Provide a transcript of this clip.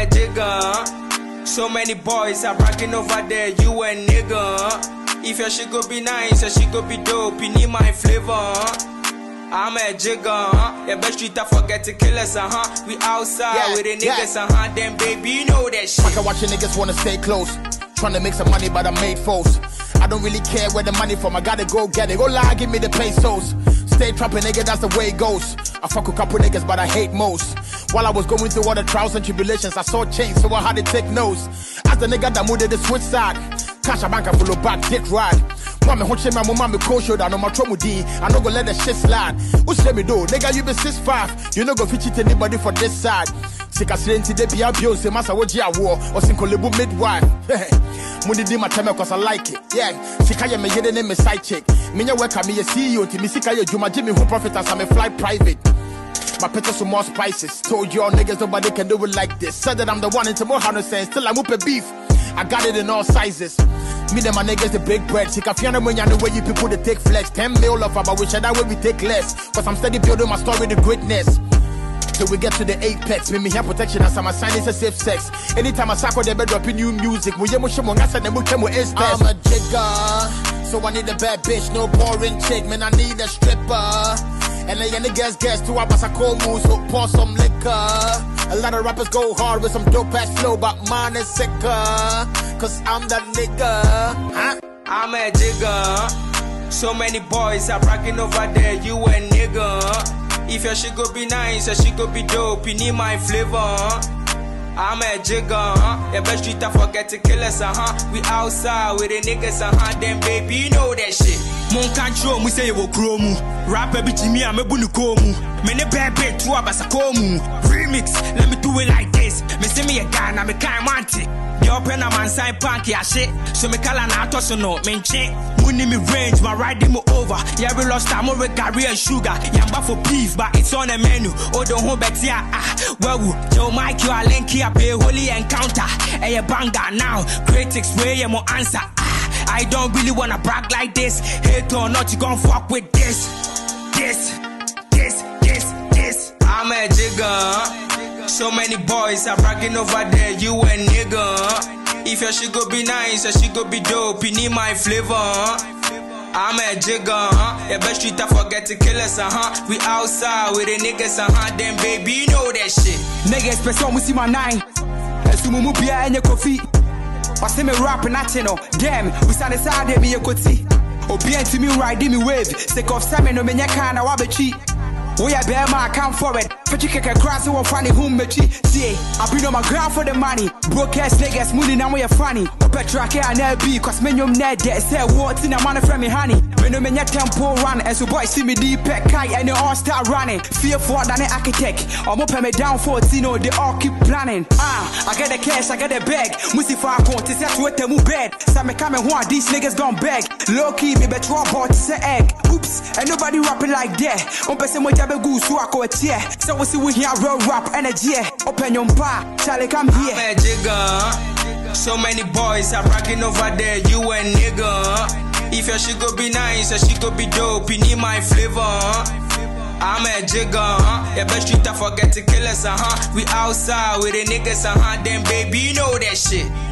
a jigger. So many boys are bragging over there, you a nigga. If your shit could be nice, your shit could be dope, you need my flavor. I'm a jigger, the best street I forget to kill us, We outside with the niggas, Then baby, you know that shit. I can watch your niggas wanna stay close, trying to make some money, but I made foes. I don't really care where the money from, I gotta go get it. Go lie, give me the pesos. Stay trapping, nigga, that's the way it goes. I fuck a couple niggas, but I hate most. While I was going through all the trials and tribulations, I saw change, so I had to take notes. As the nigga that moved to the switch side, cash a bank full of back, dick ride. Mama, hold my mama, cold shoulder, no my tromudi. I no go let the shit slide. What's let me do? Nigga, you been 6'5". You no go fit cheat anybody for this side. Sick as lenti, they be a Beyonce, Massa Wojia war, or Sinko Lebu midwife. Mundi di my time cause I like it. Yeah, Sikaya me hidden in my side chick. Minya work me a CEO, to me Sikaya Juma Jimmy who profit as I'm a fly private. My pictures some more spices. Told y'all niggas nobody can do it like this. Said that I'm the one into more 100 cents. Still I'm up a beef. I got it in all sizes. Me and my niggas the big bread. Sikafiana when you know where you people to take flex. 10 mil off but we should that way we take less. Cause I'm steady building my story to greatness. Till we get to the apex. Me have protection as I'm a sign is a safe sex. Anytime I sack on the bed dropping new music. I'm a jigger, so I need a bad bitch, no boring chick. Man, I need a stripper. And the niggas guess too, I pass a cold move, so pour some liquor. A lot of rappers go hard with some dope ass flow, but mine is sicker. Cause I'm that nigga. I'm a jigger. So many boys are bragging over there, you a nigga. If your shit could be nice, your shit could be dope, you need my flavor. I'm a jigger, the best street I forget to kill us, We outside with the niggas, Then baby, you know that shit. Mon control, we say you will grow mu. Rapper bitch me, I'm a bunukomu. Many bad bit to abasakomu. Remix, let me do it like this. Me see me a guy, I'm a kind manti. The open a man side punk, yeah shit. So me call an auto so no, me check. Money me range, my riding me over. Yeah, we lost time over curry and sugar. Yamba for beef, but it's on the menu. Oh, don't hold back, yeah. Well, Joe Mike, you are link here, pay holy encounter. Hey, a banger now. Critics, way you more answer. I don't really wanna brag like this. Hate or not, you gon' fuck with this. I'm a jigger. So many boys are bragging over there, you a nigga. If your shit go be nice, your shit go be dope, you need my flavor. I'm a jigger, the best street I forget to kill us, We outside with the niggas, Then baby, you know that shit. Niggas, person, we see my nine. Esumumu bia enye kofi. Wase me rap na chino. Damn, we stand aside me a koti. Obi enti me ride me wave. Sick of salmon no menya kana wabechi. We are bear my come forward. But you can cross one funny whom me chi. See, I been on my ground for the money. Broke ass niggas money now we are funny. Petra can be cause menu net that say what in a man from me honey. When me tempo run and so boy see me deep pack kai and they all start running. Fear for than an architect. I'm up me down 14, they all keep planning. I get the cash, I get the bag. Musi for a point to set with them bed. Some me coming one these niggas gon' beg. Low key me bet raw bought to egg. Oops, and nobody rapping like that. On person with a goose so I go a tear. So we see we hear real rap energy. Open your bar, Charlie come here. I'm a jigger. So many boys are bragging over there, you a nigga. If your shit go be nice, your shit go be dope, you need my flavor. I'm a jigger, the best street I forget to kill us, We outside with the niggas, Then baby, you know that shit.